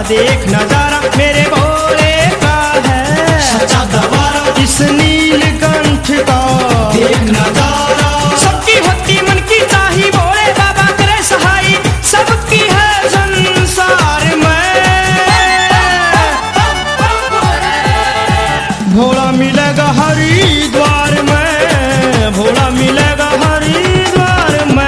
देख नजारा मेरे भोले का है सच्चा दरबार, इस नीलकंठ का देख नजारा। सबकी होती मन की चाही, भोले बाबा करे सहाई, सबकी है संसार में। भोला मिलेगा हरिद्वार में, भोला मिलेगा हरिद्वार में।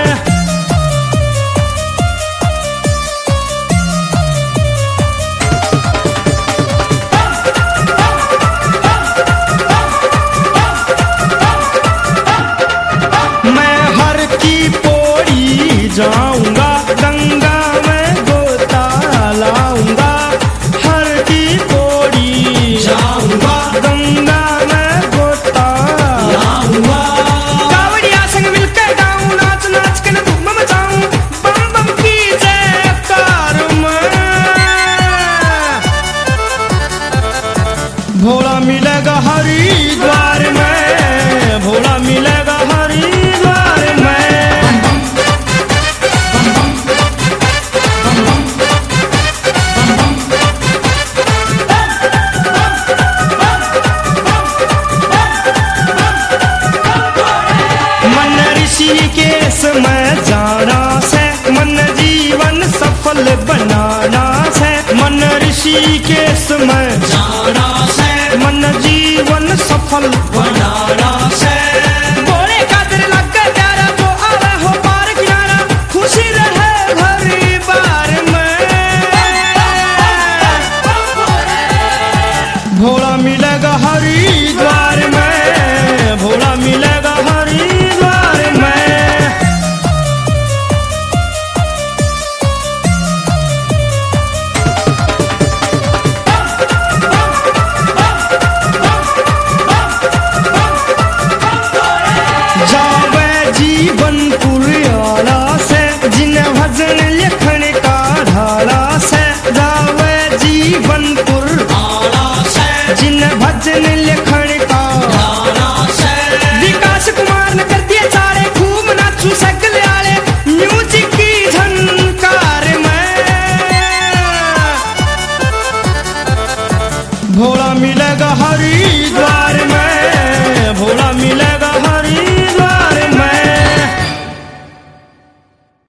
जाऊंगा गंगा में गोता लाऊंगा, हर की पौड़ी जाऊंगा गंगा में गोता लाऊंगा। कावड़िया संग मिलकर गाऊं, नाच नाच के न धूम मचाऊं, बम बम की जयकार में। भोला मिलेगा हरिद्वार में, भोला मिलेगा हरिद्वार में। ऋषिकेश में जाना से मन जीवन सफल बनाना से, मन ऋषिकेश में जाना से मन जीवन सफल बनाना से। भोले का दिल लग कर प्यारा, जो आवे हो पार किनारा, खुशी रहे हरी बार में। भोला मिलेगा हरिद्वार में, भोला मिलेगा हरिद्वार में। जावे जीवन पुरियाला से, जिन्हें भजन लिखण का ढाला से, जावे जीवन आला से जिन्हें भजन लिखण का आला से। विकास कुमार ने कर दिए चारे, खूब नाचू सगले आले, म्यूजिक की झनकार में। भोला मिलेगा हरिद्वार